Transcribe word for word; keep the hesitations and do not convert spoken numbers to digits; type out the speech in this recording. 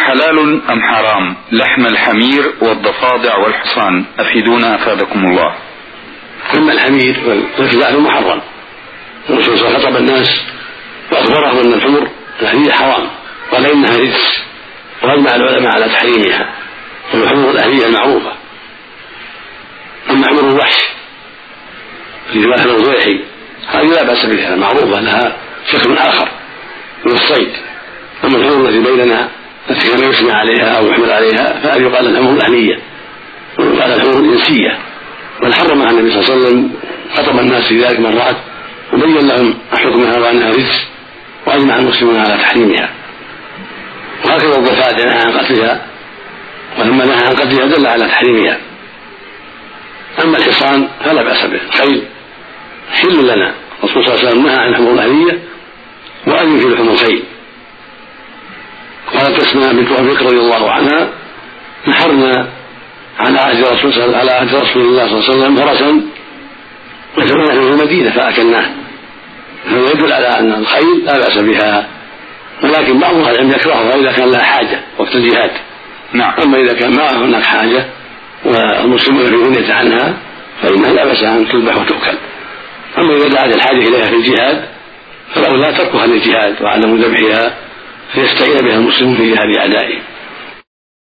حلال أم حرام لحم الحمير والضفادع والحصان؟ أفيدونا أفادكم الله. أما الحمير والضفدع محرم، الرسول صلى الله عليه وسلم خطب الناس وأخبرهم أن الحمر الأهلية حرام، قال إنها رجس، وأجمع العلماء على تحريمها، والحمر الأهلية المعروفة. أما حمر الوحش في رواية الضيحي هذه لا بأس بها، معروفة لها شكل آخر من الصيد. أما الحمر التي بيننا التي كان يسمع عليها أو يحمل عليها فهذه يقال الحمر الأهلية ويقال الحمر الإنسية، بل حرمها النبي صلى الله عليه وسلم، خطب الناس في ذلك مرات وبين لهم حكمها وأنها رجس، وأجمع المسلمون على تحريمها. وهكذا الضفادع نهى عن قتلها، ولما نهى عن قتلها دل على تحريمها. أما الحصان فلا بأس به، الخيل حل لنا، الرسول صلى الله عليه وسلم نهى عن الحمر الأهلية وأذن في لحوم الخيل. قالت أسماء بنت أبي بكر رضي الله عنها نحرنا على عهد رسول على عهد رسول الله صلى الله عليه وسلم فرسا وجمعنا في المدينة فأكلناه، هذا يدل على أن الخيل لا بأس بها، ولكن بعض أهل العلم يكرهها إذا كان لها حاجة وقت الجهاد. نعم. أما إذا كان ما هناك حاجة والمسلمون في غنية عنها فإنها لا بأس أن تذبح وتؤكل. أما إذا دعت الحاجة إليها في الجهاد فله لا تركها للجهاد وعدم ذبحها فيستعين بها المسلمون في جهاد أعدائهم.